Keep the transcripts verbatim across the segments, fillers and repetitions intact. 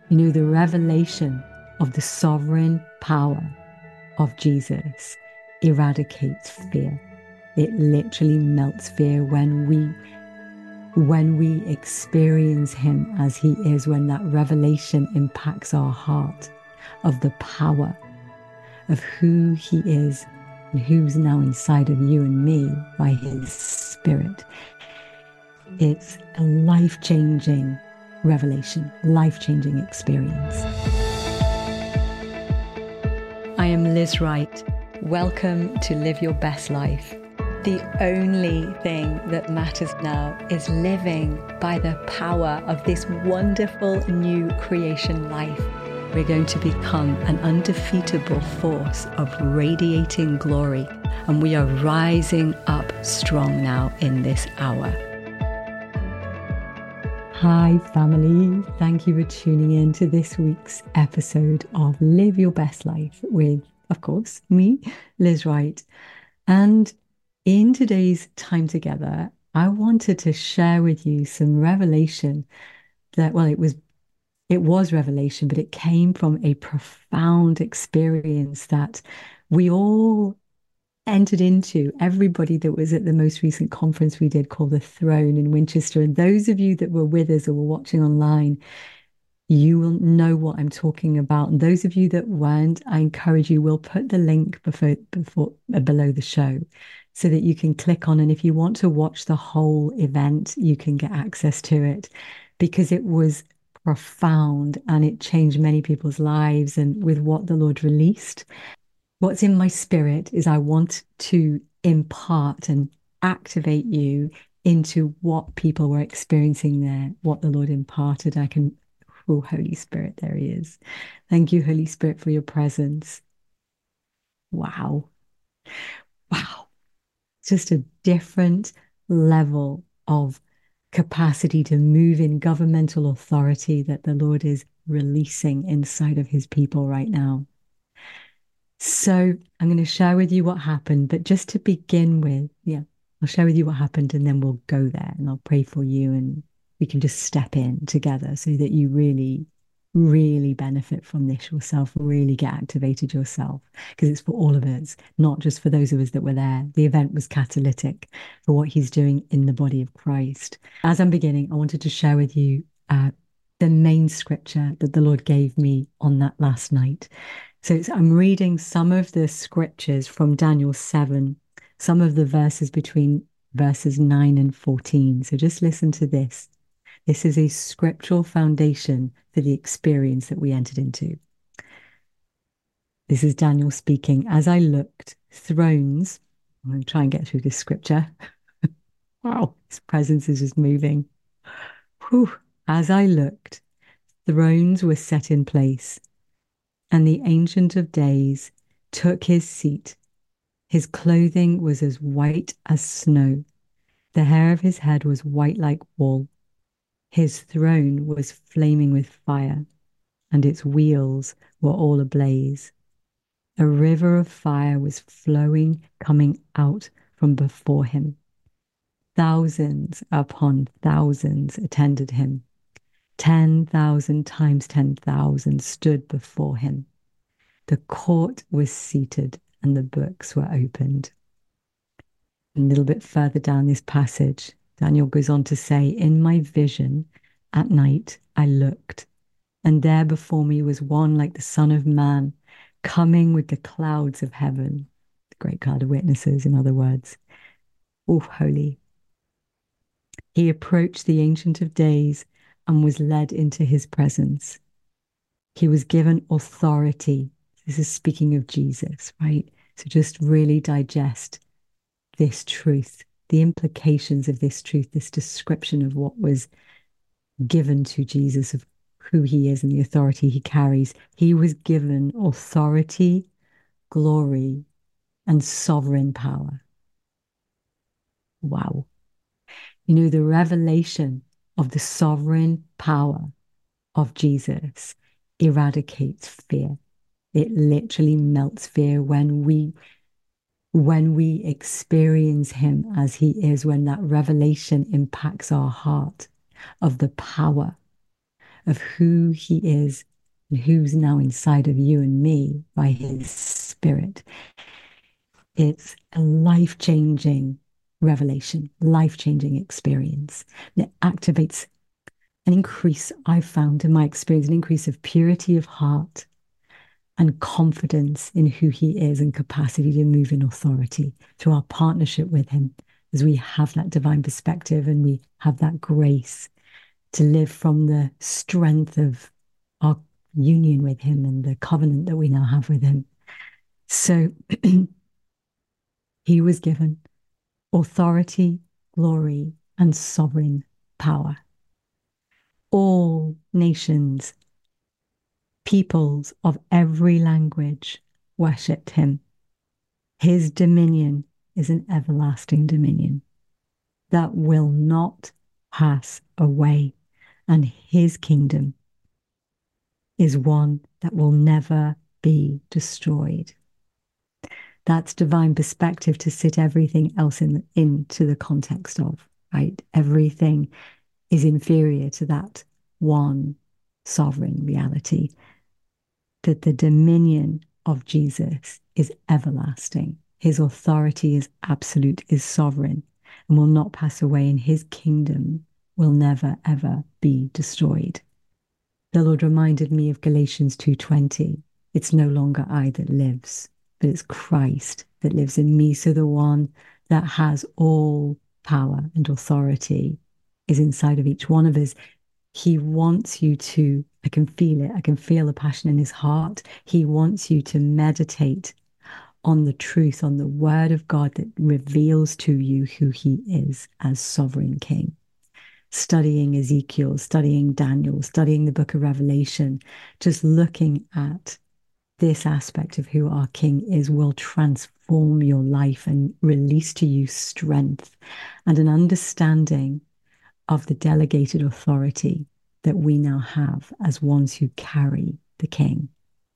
You know, the revelation of the sovereign power of Jesus eradicates fear. It literally melts fear when we when we experience him as he is, when that revelation impacts our heart of the power of who he is and who's now inside of you and me by his spirit. It's a life-changing revelation, life-changing experience. I am Liz Wright. Welcome to Live Your Best Life. The only thing that matters now is living by the power of this wonderful new creation life. We're going to become an undefeatable force of radiating glory, and we are rising up strong now in this hour. Hi family, thank you for tuning in to this week's episode of Live Your Best Life with, of course, me, Liz Wright. And in today's time together, I wanted to share with you some revelation that, well, it was it was revelation, but it came from a profound experience that we all entered into, everybody that was at the most recent conference we did called The Throne in Winchester. And those of you that were with us or were watching online, you will know what I'm talking about. And those of you that weren't, I encourage you, we'll put the link before, before uh, below the show so that you can click on. And if you want to watch the whole event, you can get access to it because it was profound and it changed many people's lives. And with what the Lord released, what's in my spirit is I want to impart and activate you into what people were experiencing there, what the Lord imparted. I can, oh, Holy Spirit, there he is. Thank you, Holy Spirit, for your presence. Wow. Wow. Just a different level of capacity to move in governmental authority that the Lord is releasing inside of his people right now. So I'm going to share with you what happened, but just to begin with, yeah, I'll share with you what happened and then we'll go there and I'll pray for you and we can just step in together so that you really, really benefit from this yourself, really get activated yourself, because it's for all of us, not just for those of us that were there. The event was catalytic for what he's doing in the body of Christ. As I'm beginning, I wanted to share with you uh, the main scripture that the Lord gave me on that last night. So I'm reading some of the scriptures from Daniel seven, some of the verses between verses nine and fourteen. So just listen to this. This is a scriptural foundation for the experience that we entered into. This is Daniel speaking. As I looked, thrones, I'm going to try and get through this scripture. Wow, his presence is just moving. Whew. As I looked, thrones were set in place, and the Ancient of Days took his seat. His clothing was as white as snow. The hair of his head was white like wool. His throne was flaming with fire, and its wheels were all ablaze. A river of fire was flowing, coming out from before him. Thousands upon thousands attended him. Ten thousand times ten thousand stood before him. The court was seated and the books were opened. A little bit further down this passage, Daniel goes on to say, in my vision at night, I looked, and there before me was one like the Son of Man, coming with the clouds of heaven, the great cloud of witnesses, in other words. Oh, holy. He approached the Ancient of Days and was led into his presence. He was given authority. This is speaking of Jesus, right? So just really digest this truth, the implications of this truth, this description of what was given to Jesus, of who he is and the authority he carries. He was given authority, glory, and sovereign power. Wow. You know, the revelation of the sovereign power of Jesus eradicates fear. It literally melts fear when we when we experience him as he is, when that revelation impacts our heart of the power of who he is and who's now inside of you and me by his spirit. It's a life-changing revelation, life-changing experience that activates an increase, I've found in my experience, an increase of purity of heart and confidence in who he is and capacity to move in authority through our partnership with him, as we have that divine perspective and we have that grace to live from the strength of our union with him and the covenant that we now have with him. So he was given authority, glory, and sovereign power. All nations, peoples of every language worshipped him. His dominion is an everlasting dominion that will not pass away, and his kingdom is one that will never be destroyed. That's divine perspective to sit everything else in, into the context of, right? Everything is inferior to that one sovereign reality, that the dominion of Jesus is everlasting. His authority is absolute, is sovereign, and will not pass away, and his kingdom will never, ever be destroyed. The Lord reminded me of Galatians two twenty. It's no longer I that lives, but it's Christ that lives in me. So the one that has all power and authority is inside of each one of us. He wants you to, I can feel it, I can feel the passion in his heart. He wants you to meditate on the truth, on the word of God that reveals to you who he is as sovereign king. Studying Ezekiel, studying Daniel, studying the book of Revelation, just looking at this aspect of who our king is will transform your life and release to you strength and an understanding of the delegated authority that we now have as ones who carry the king.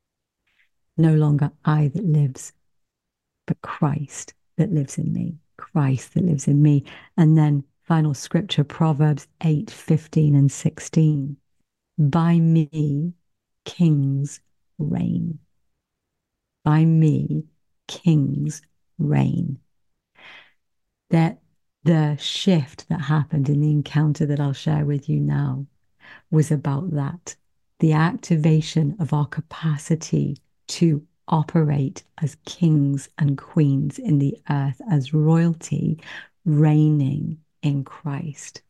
No longer I that lives, but Christ that lives in me, Christ that lives in me. And then final scripture, Proverbs eight, fifteen and sixteen. By me, kings reign. By me, kings reign. That the shift that happened in the encounter that I'll share with you now was about that. The activation of our capacity to operate as kings and queens in the earth, as royalty, reigning in Christ.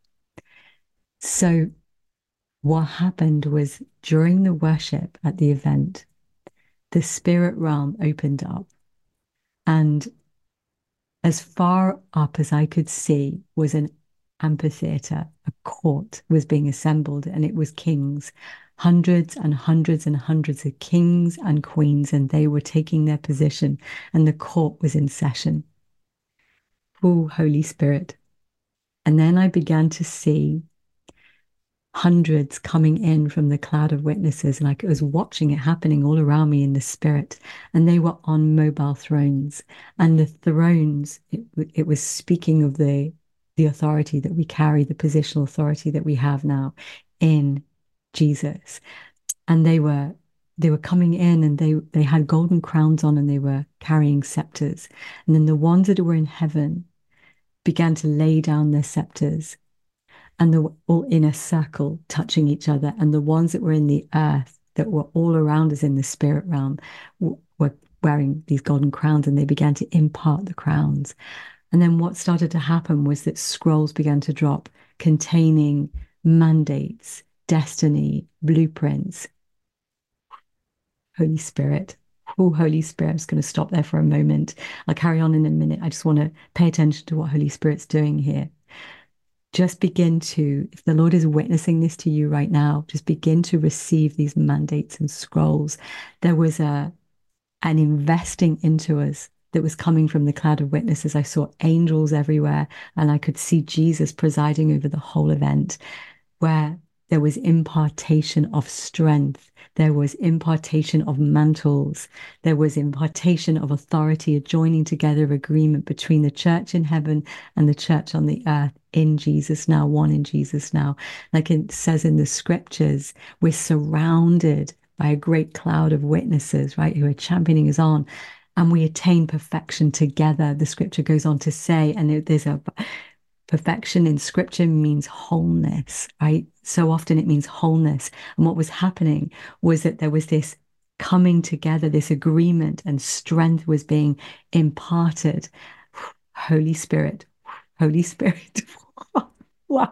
So what happened was during the worship at the event, the spirit realm opened up, and as far up as I could see was an amphitheater. A court was being assembled, and it was kings, hundreds and hundreds and hundreds of kings and queens, and they were taking their position, and the court was in session. Oh, Holy Spirit. And then I began to see hundreds coming in from the cloud of witnesses, and I was watching it happening all around me in the spirit, and they were on mobile thrones, and the thrones, it, it was speaking of the the authority that we carry, the positional authority that we have now in Jesus. And they were they were coming in, and they they had golden crowns on, and they were carrying scepters. And then the ones that were in heaven began to lay down their scepters, and they were all in a circle touching each other. And the ones that were in the earth that were all around us in the spirit realm were wearing these golden crowns, and they began to impart the crowns. And then what started to happen was that scrolls began to drop containing mandates, destiny, blueprints. Holy Spirit. Oh, Holy Spirit, I'm just going to stop there for a moment. I'll carry on in a minute. I just want to pay attention to what Holy Spirit's doing here. Just begin to, if the Lord is witnessing this to you right now, just begin to receive these mandates and scrolls. There was a an investing into us that was coming from the cloud of witnesses. I saw angels everywhere, and I could see Jesus presiding over the whole event, where There was impartation of strength. There was impartation of mantles. There was impartation of authority, a joining together of agreement between the church in heaven and the church on the earth in Jesus now, one in Jesus now. Like it says in the scriptures, we're surrounded by a great cloud of witnesses, right, who are championing us on. And we attain perfection together, the scripture goes on to say. And there's a perfection in scripture means wholeness, right? So often it means wholeness. And what was happening was that there was this coming together, this agreement, and strength was being imparted. Holy Spirit, Holy Spirit. Wow.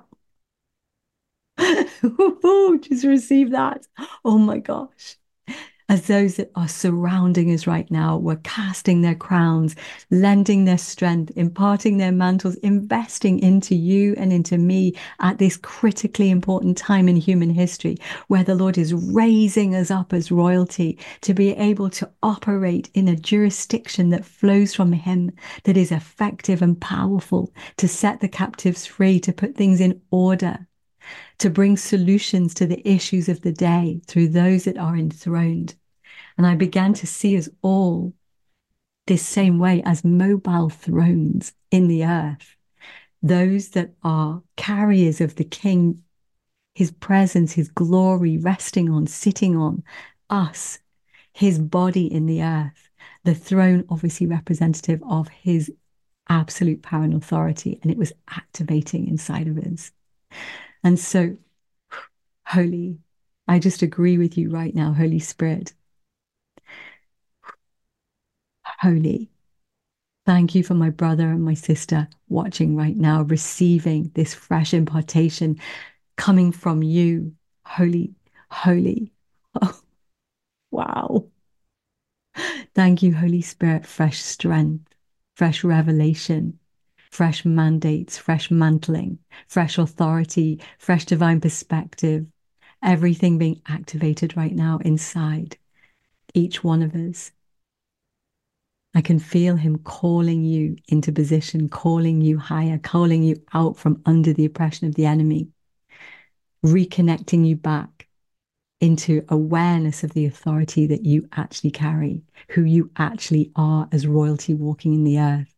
Just receive that. Oh my gosh. As those that are surrounding us right now were casting their crowns, lending their strength, imparting their mantles, investing into you and into me at this critically important time in human history, where the Lord is raising us up as royalty to be able to operate in a jurisdiction that flows from Him, that is effective and powerful, to set the captives free, to put things in order, to bring solutions to the issues of the day through those that are enthroned. And I began to see us all this same way as mobile thrones in the earth, those that are carriers of the King, His presence, His glory, resting on, sitting on us, His body in the earth, the throne obviously representative of His absolute power and authority, and it was activating inside of us. And so, Holy, I just agree with you right now, Holy Spirit. Holy, thank you for my brother and my sister watching right now, receiving this fresh impartation coming from you. Holy, holy. Oh, wow. Thank you, Holy Spirit, fresh strength, fresh revelation, fresh mandates, fresh mantling, fresh authority, fresh divine perspective, everything being activated right now inside each one of us. I can feel Him calling you into position, calling you higher, calling you out from under the oppression of the enemy, reconnecting you back into awareness of the authority that you actually carry, who you actually are as royalty walking in the earth.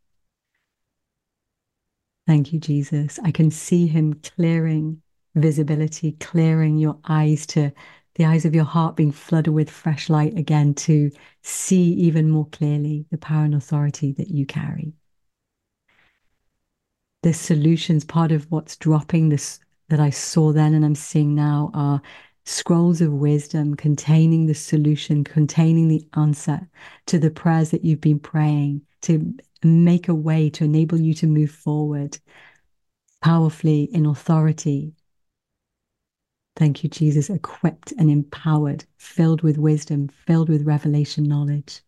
Thank you, Jesus. I can see Him clearing visibility, clearing your eyes to the eyes of your heart being flooded with fresh light again to see even more clearly the power and authority that you carry. The solutions, part of what's dropping this that I saw then and I'm seeing now are scrolls of wisdom containing the solution, containing the answer to the prayers that you've been praying, to make a way to enable you to move forward powerfully in authority. Thank you, Jesus, equipped and empowered, filled with wisdom, filled with revelation knowledge.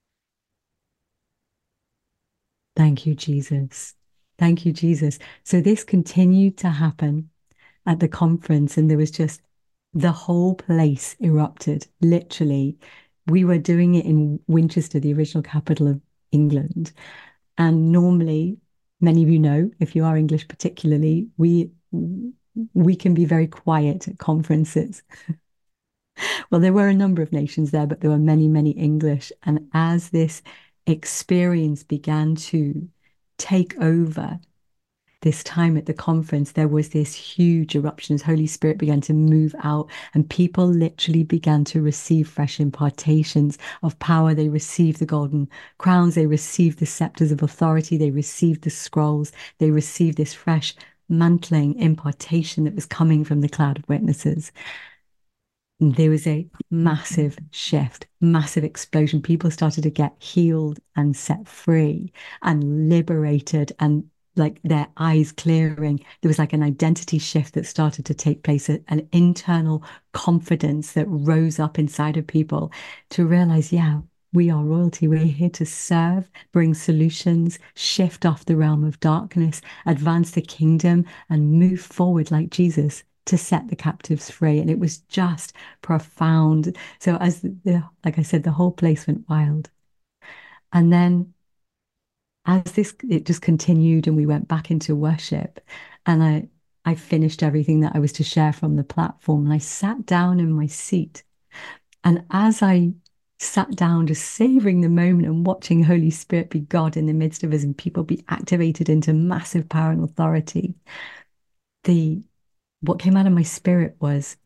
Thank you, Jesus. Thank you, Jesus. So this continued to happen at the conference, and there was just the whole place erupted. Literally, we were doing it in Winchester, the original capital of England. And normally, many of you know, if you are English particularly, we we can be very quiet at conferences. Well, there were a number of nations there, but there were many, many English. And as this experience began to take over this time at the conference, there was this huge eruption as Holy Spirit began to move out, and people literally began to receive fresh impartations of power. They received the golden crowns, they received the scepters of authority, they received the scrolls, they received this fresh mantling impartation that was coming from the cloud of witnesses. And there was a massive shift, massive explosion. People started to get healed and set free and liberated, and like their eyes clearing. There was like an identity shift that started to take place, an internal confidence that rose up inside of people to realize, yeah, we are royalty. We're here to serve, bring solutions, shift off the realm of darkness, advance the kingdom, and move forward like Jesus to set the captives free. And it was just profound. So as the, like I said, the whole place went wild. And then as this, it just continued and we went back into worship. And I, I finished everything that I was to share from the platform, and I sat down in my seat. And as I sat down, just savoring the moment and watching Holy Spirit be God in the midst of us and people be activated into massive power and authority, the what came out of my spirit was,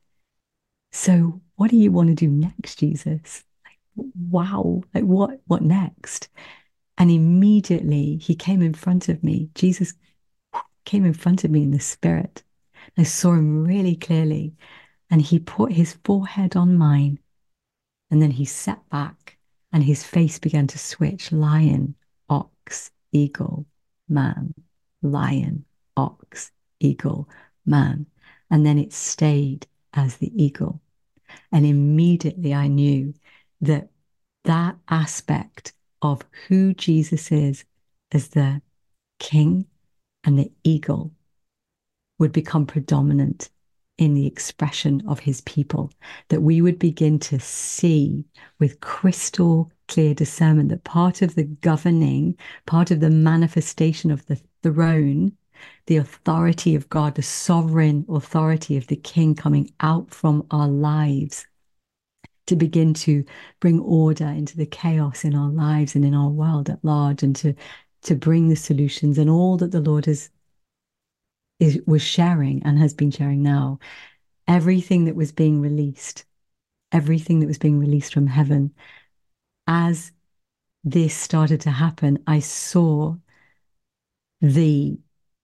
so what do you want to do next, Jesus? Like, wow, like what what next? And immediately he came in front of me. Jesus came in front of me in the spirit. I saw him really clearly, and he put his forehead on mine, and then he sat back and his face began to switch: lion, ox, eagle, man, lion, ox, eagle, man. And then it stayed as the eagle. And immediately I knew that that aspect of who Jesus is as the king and the eagle would become predominant in the expression of his people, that we would begin to see with crystal clear discernment that part of the governing, part of the manifestation of the throne, the authority of God, the sovereign authority of the king coming out from our lives to begin to bring order into the chaos in our lives and in our world at large, and to, to bring the solutions and all that the Lord has is was sharing and has been sharing now, everything that was being released, everything that was being released from heaven. As this started to happen, I saw the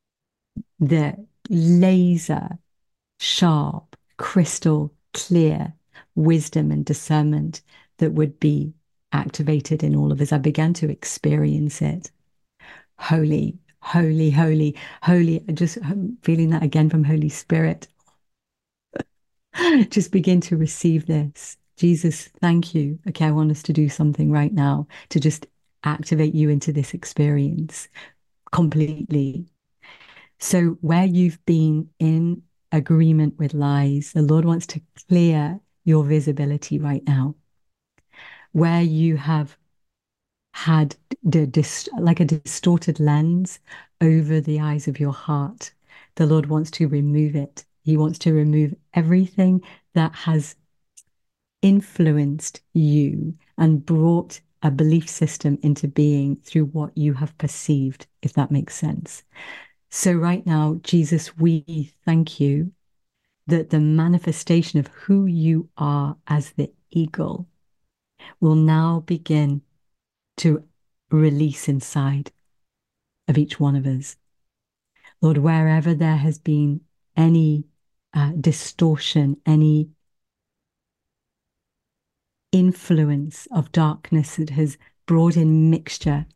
the laser sharp, crystal clear wisdom and discernment that would be activated in all of us. I began to experience it. Holy, holy, holy, holy. Just feeling that again from Holy Spirit. Just begin to receive this. Jesus, thank you. Okay, I want us to do something right now to just activate you into this experience completely. So, where you've been in agreement with lies, the Lord wants to clear your visibility right now. Where you have had the dis- like a distorted lens over the eyes of your heart, the Lord wants to remove it. He wants to remove everything that has influenced you and brought a belief system into being through what you have perceived, if that makes sense. So right now, Jesus, we thank you that the manifestation of who you are as the eagle will now begin to release inside of each one of us. Lord, wherever there has been any uh, distortion, any influence of darkness that has brought in mixture,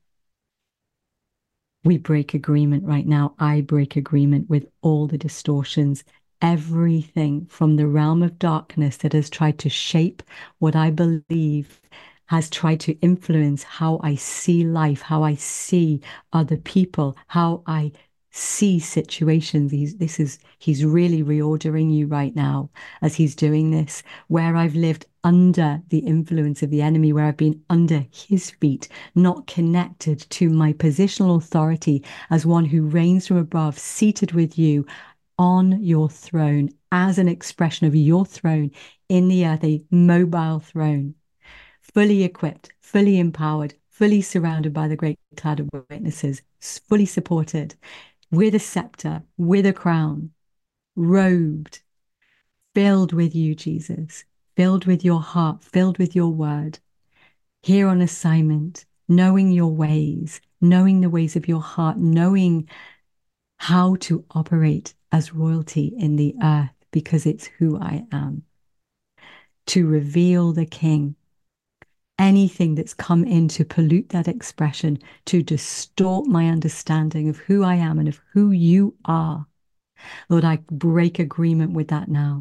we break agreement right now. I break agreement with all the distortions, everything from the realm of darkness that has tried to shape what I believe, has tried to influence how I see life, how I see other people, how I see situations. He's, this is, he's really reordering you right now as he's doing this. Where I've lived under the influence of the enemy, where I've been under his feet, not connected to my positional authority as one who reigns from above, seated with you on your throne as an expression of your throne in the earth, a mobile throne, fully equipped, fully empowered, fully surrounded by the great cloud of witnesses, fully supported, with a scepter, with a crown, robed, filled with you, Jesus, filled with your heart, filled with your word, here on assignment, knowing your ways, knowing the ways of your heart, knowing how to operate as royalty in the earth, because it's who I am. To reveal the King. Anything that's come in to pollute that expression, to distort my understanding of who I am and of who you are. Lord, I break agreement with that now.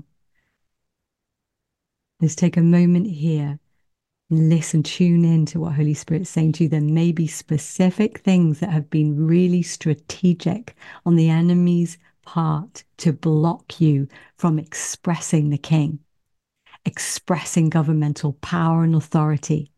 Let's take a moment here. Listen, tune in to what Holy Spirit's saying to you. There may be specific things that have been really strategic on the enemy's part to block you from expressing the King, expressing governmental power and authority.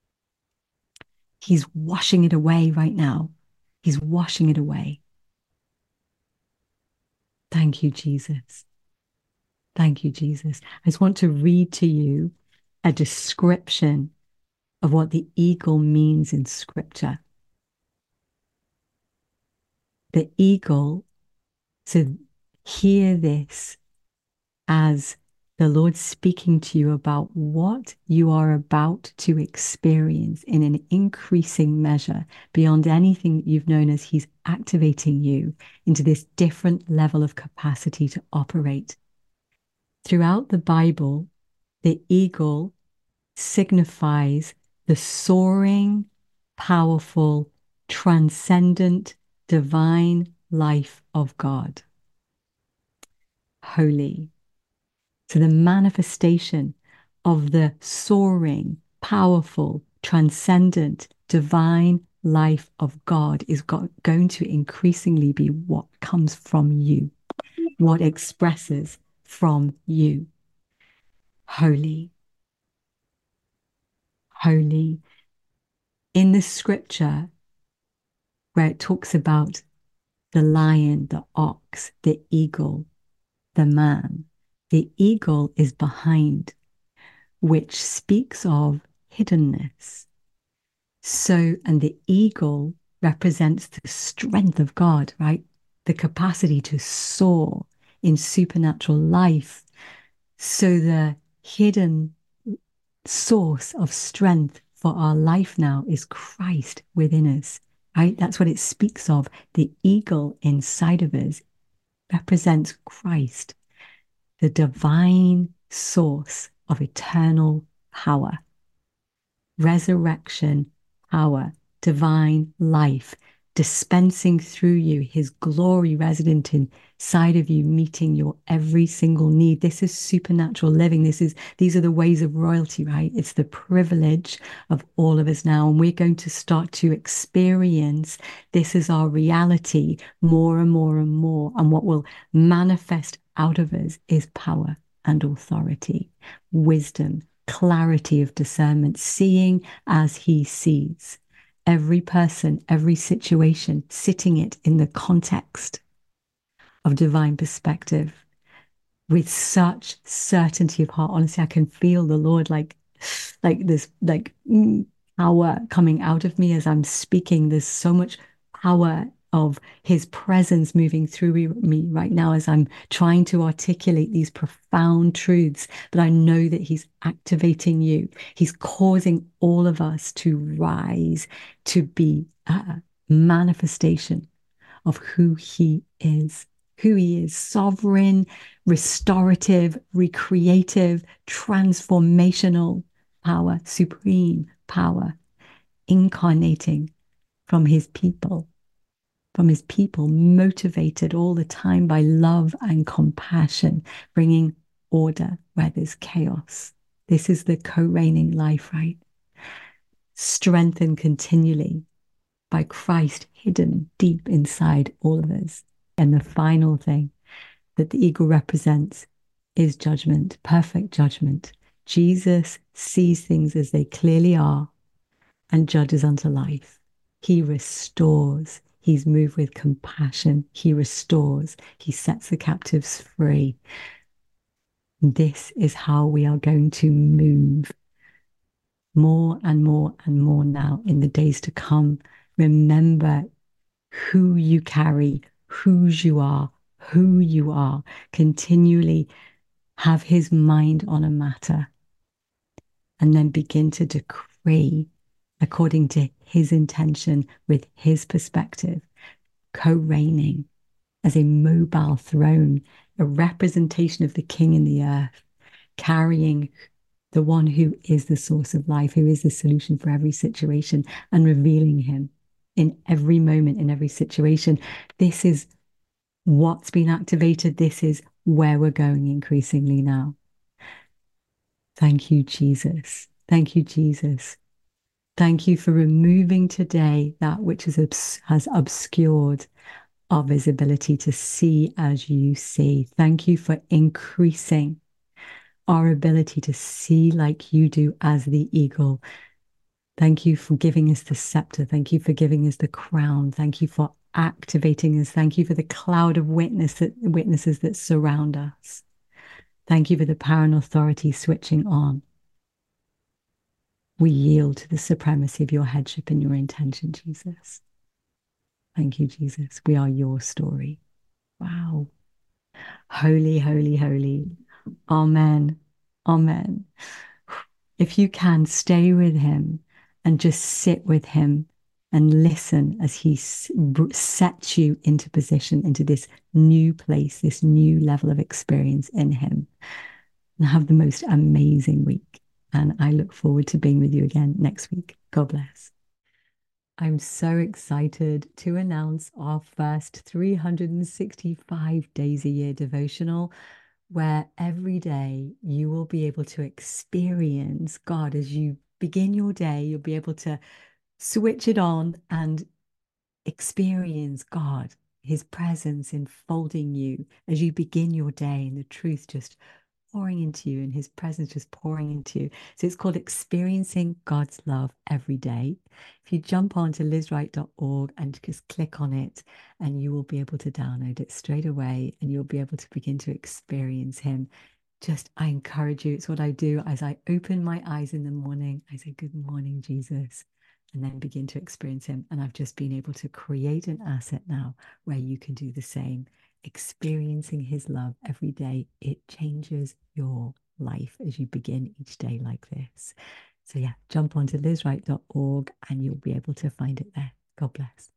He's washing it away right now. He's washing it away. Thank you, Jesus. Thank you, Jesus. I just want to read to you a description of what the eagle means in scripture. The eagle, so hear this as the Lord speaking to you about what you are about to experience in an increasing measure beyond anything that you've known, as He's activating you into this different level of capacity to operate. Throughout the Bible, the eagle signifies the soaring, powerful, transcendent, divine life of God. Holy. So the manifestation of the soaring, powerful, transcendent, divine life of God is go- going to increasingly be what comes from you, what expresses from you. Holy. Holy. In the scripture where it talks about the lion, the ox, the eagle, the man, the eagle is behind, which speaks of hiddenness. So, and the eagle represents the strength of God, right? The capacity to soar in supernatural life. So the hidden source of strength for our life now is Christ within us, right? That's what it speaks of. The eagle inside of us represents Christ, the divine source of eternal power, resurrection power, divine life, dispensing through you His glory resident inside of you, meeting your every single need. This is supernatural living. This is, these are the ways of royalty, right? It's the privilege of all of us now. And we're going to start to experience this as our reality more and more and more. And what will manifest out of us is power and authority, wisdom, clarity of discernment, seeing as He sees. Every person, every situation, sitting it in the context of divine perspective with such certainty of heart. Honestly, I can feel the Lord like, like this, like mm, power coming out of me as I'm speaking. There's so much power of His presence moving through me right now as I'm trying to articulate these profound truths. But I know that He's activating you. He's causing all of us to rise, to be a manifestation of who He is, who He is: sovereign, restorative, recreative, transformational power, supreme power, incarnating from His people. From His people, motivated all the time by love and compassion, bringing order where there's chaos. This is the co-reigning life, right? Strengthened continually by Christ hidden deep inside all of us. And the final thing that the eagle represents is judgment, perfect judgment. Jesus sees things as they clearly are and judges unto life. He restores. He's moved with compassion. He restores. He sets the captives free. This is how we are going to move more and more and more now in the days to come. Remember who you carry, whose you are, who you are. Continually have His mind on a matter and then begin to decree according to His intention, with His perspective, co-reigning as a mobile throne, a representation of the King in the earth, carrying the one who is the source of life, who is the solution for every situation, and revealing Him in every moment, in every situation. This is what's been activated. This is where we're going increasingly now. Thank you, Jesus. Thank you, Jesus. Thank you for removing today that which has, obs- has obscured our visibility to see as you see. Thank you for increasing our ability to see like you do as the eagle. Thank you for giving us the scepter. Thank you for giving us the crown. Thank you for activating us. Thank you for the cloud of witness that, witnesses that surround us. Thank you for the power and authority switching on. We yield to the supremacy of your headship and your intention, Jesus. Thank you, Jesus. We are your story. Wow. Holy, holy, holy. Amen. Amen. If you can, stay with him and just sit with him and listen as he sets you into position, into this new place, this new level of experience in him. And have the most amazing week. And I look forward to being with you again next week. God bless. I'm so excited to announce our first three hundred sixty-five days a year devotional, where every day you will be able to experience God as you begin your day. You'll be able to switch it on and experience God, his presence enfolding you as you begin your day, and the truth just pouring into you and his presence just pouring into you. So it's called Experiencing God's Love Every Day. If you jump on to liz wright dot org and just click on it, and you will be able to download it straight away, and you'll be able to begin to experience him. Just, I encourage you, it's what I do as I open my eyes in the morning. I say, good morning, Jesus, and then begin to experience him. And I've just been able to create an asset now where you can do the same. Experiencing his love every day. It changes your life as you begin each day like this. So yeah, jump onto liz wright dot org and you'll be able to find it there. God bless.